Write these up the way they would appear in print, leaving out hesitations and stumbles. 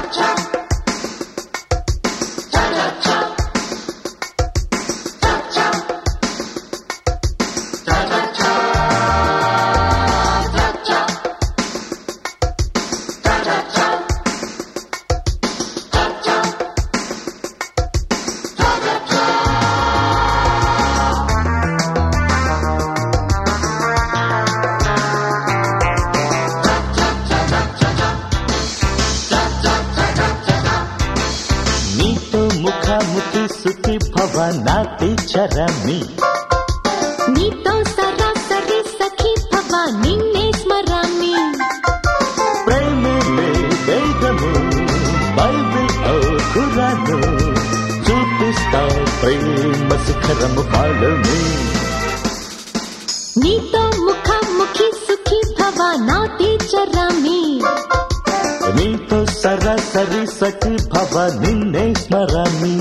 సుఖి భవ నాటి చరమి నీతో సరాసరి సఖి భవ నిన్నే స్మరామి ప్రేమలే వేదము బైబిల్ ఖురాను చూపిస్తా ప్రేమ శిఖరము పాలని నీతో ముఖాముఖి సుఖి భవ నాటి చరమి నీతో సరాసరి సఖి భవ నిన్నే స్మరామి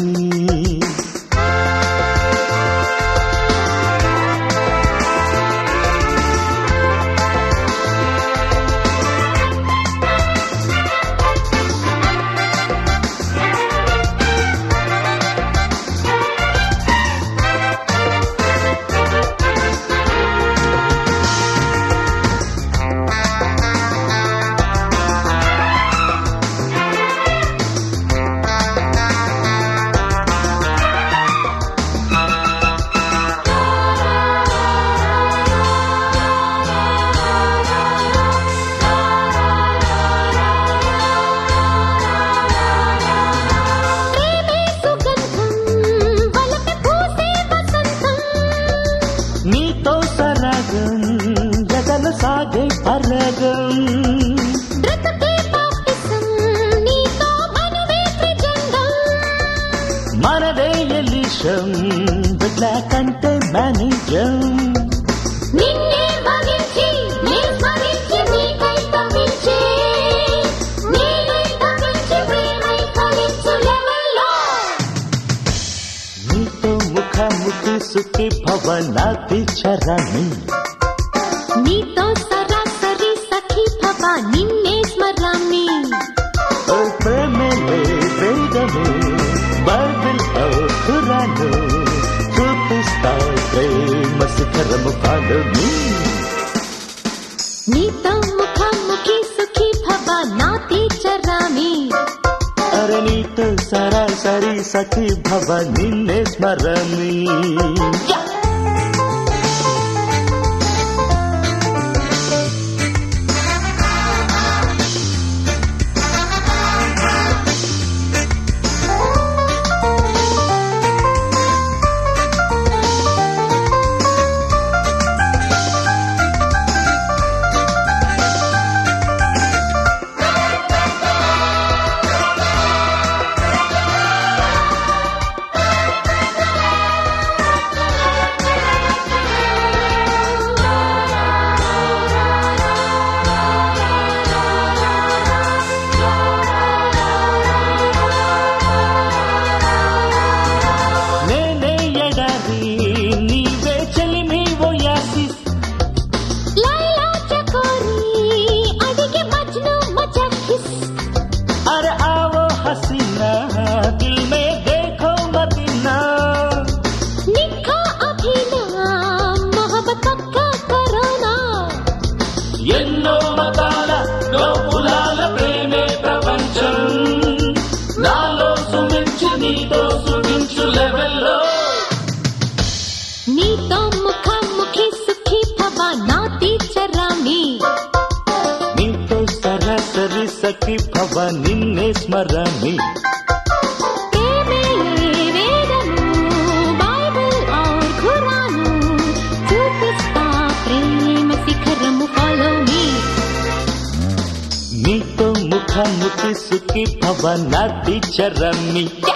నీతో సరగం జగలు సాగే పరగం మనదే ఎలిషం బిడ్ల కంటే మేనేజం నీతో ముఖాముఖి సుఖి భవ నాటి చరమి నీతో సరాసరి సఖి భవ నిన్నే స్మరామి ప్రేమలే వేదము బైబిల్ ఖురాను చూపిస్తా ప్రేమ శిఖరము పాలని నీతో ముఖాముఖి సుఖి భవ నాటి చరామి అరే నీతో సరాసరి సఖి భవ నిన్నే స్మరామి अरे आओ हसीना दिल में देखो मदीना निखा अभिना मोहब्बत का करोना ఎన్నో మతాల లోపులాల ప్రేమే ప్రపంచం నాలో సుమించు నీతో సుమించు లెవెల్లో నీతో ముఖాముఖి సుఖి భవ నాటి చరామి నీతో సరాసరి సఖి భవ నిన్నే స్మరామి నీతో ముఖాముఖి సుఖి భవ నాటి చరమి